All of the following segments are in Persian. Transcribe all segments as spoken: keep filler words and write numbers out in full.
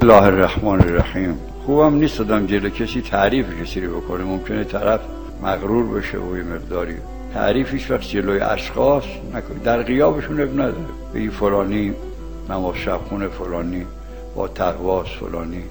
الله الرحمن الرحیم. خوبم نیست آدم جلو کسی تعریف کسی رو بکنه، ممکنه طرف مغرور بشه و یه مقداری تعریفش وقت جلوی اشخاص نکنه، در غیابشون اب نداره بگی فلانی نماز شب خونه، فلانی با تقواست، فلانی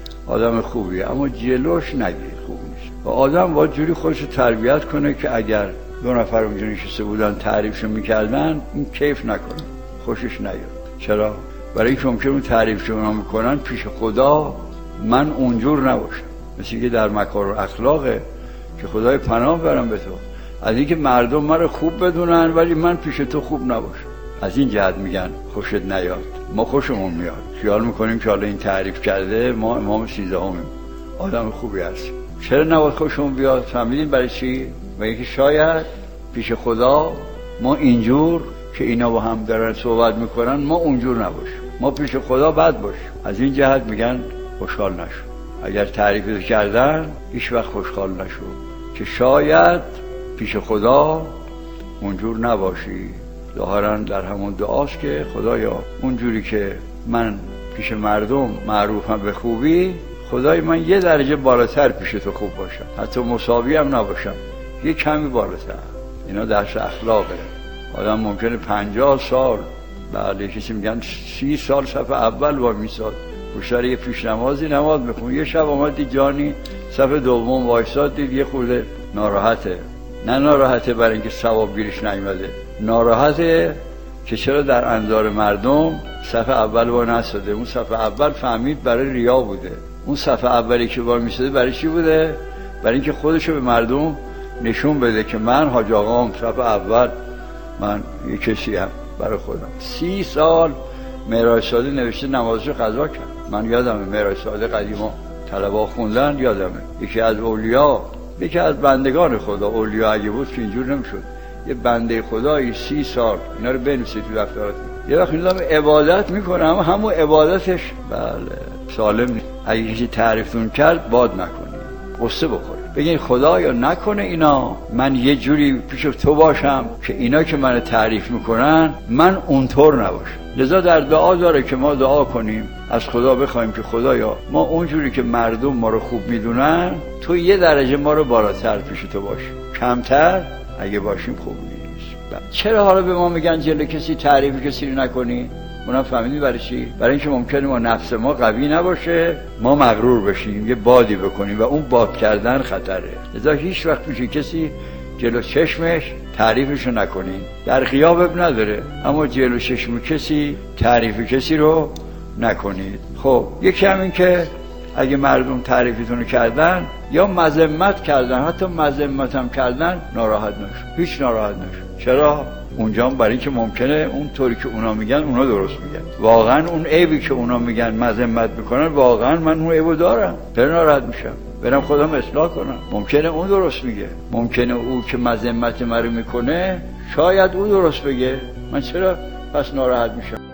آدم خوبیه، اما جلوش نگی خوب نیست. و آدم باید جوری خودش تربیت کنه که اگر دو نفر اونجا نشسته بودن تعریفشو میکردن این کیف نکنه، خوشش نیاد. چرا؟ برای اینکه ممکنه اون تعریفشو اونا میکنن پیش خدا من اونجور نباشم، مثل که در مکارم اخلاقه که خدای پناه برم به تو از اینکه مردم من رو خوب بدونن ولی من پیش تو خوب نباشم. از این جهت میگن خوشت نیاد. ما خوشمون میاد، خیال میکنیم که حالا این تعریف کرده ما امام سیزدهمیم، آدم خوبی هستیم. چرا نباید خوشمون بیاد؟ فهمیدین برای چی؟ و اینکه شاید پیش خدا ما اینجور که اینا با هم دارن صحبت میکنن ما اونجور نباشیم، ما پیش خدا بد باشیم. از این جهت میگن خوشحال نشو. اگر تعریف کردن هیچ وقت خوشحال نشو که شاید پیش خدا اونجور نباشی. ظاهرا در همون دعاست که خدایا اونجوری که من پیش مردم معروفم به خوبی، خدای من یه درجه بالاتر پیش تو خوب باشم، حتی مساوی هم نباشم، یه کمی بالاتر. اینا درس اخلاقه. آدم ممکنه پنجاه سال بعد کسی میگن سی سال صف اول با میساد پشت یه پیش نمازی نماز میخون، یه شب آمدی جانی صف دوم وایساد دید یه خورده ناراحته. نه ناراحته برای اینکه ثواب گیرش نیومده، ناراحته که چرا در انظار مردم صف اول با نساده. اون صف اول فهمید برای ریا بوده. اون صف اولی که با میساده برای چی بوده؟ برای اینکه خودشو به مردم نشون بده که من حاج آقام صف اول، من یه کسی هم برای خودم. سی سال معراج ساده نوشته نمازشو قضا کرد. من یادمه معراج ساده قدیما طلبا خوندن، یادمه یکی از اولیا، یکی از بندگان خدا، اولیا اگه بود که اینجور نمیشد، یه بنده خدایی سی سال اینا رو بنویسید تو دفترات، یه وقت اینا عبادت میکنه اما همون عبادتش بله سالم نیست. اگه کسی تعریفتون کرد باد نکنید، قصه بخورید، بگین خدایا نکنه اینا من یه جوری پیش تو باشم که اینا که من تعریف میکنن من اونطور نباشم. لذا در دعا داره که ما دعا کنیم از خدا بخوایم که خدایا ما اونجوری که مردم ما رو خوب میدونن تو یه درجه ما رو بالاتر پیش تو باشیم، کمتر اگه باشیم خوب نیست. چرا حالا به ما میگن جلو کسی تعریف کسی رو نکنی؟ اونم فهمیدی برای چی؟ برای اینکه ممکنه ما نفس ما قوی نباشه، ما مغرور بشیم، یه بادی بکنیم و اون باد کردن خطره. لذا هیچ وقت پیش کسی جلو چشمش تعریفشو نکنین. در غیاب اب نداره، اما جلو چشم کسی تعریف کسی رو نکنید. خب یکی همین که اگه مردم تعریفتونو کردن یا مذمت کردن، حتی مذمت هم کردن، ناراحت نشو، هیچ ناراحت نشو. چرا؟ اونجا هم برای که ممکنه اون طوری که اونا میگن اونا درست میگن، واقعا اون عیبی که اونا میگن مذمت میکنن واقعا من اون عیبو دارم، چرا ناراحت میشم؟ برم خودم اصلاح کنم. ممکنه اون درست میگه، ممکنه او که مذمت من رو میکنه شاید او درست بگه، من چرا پس ناراحت میشم؟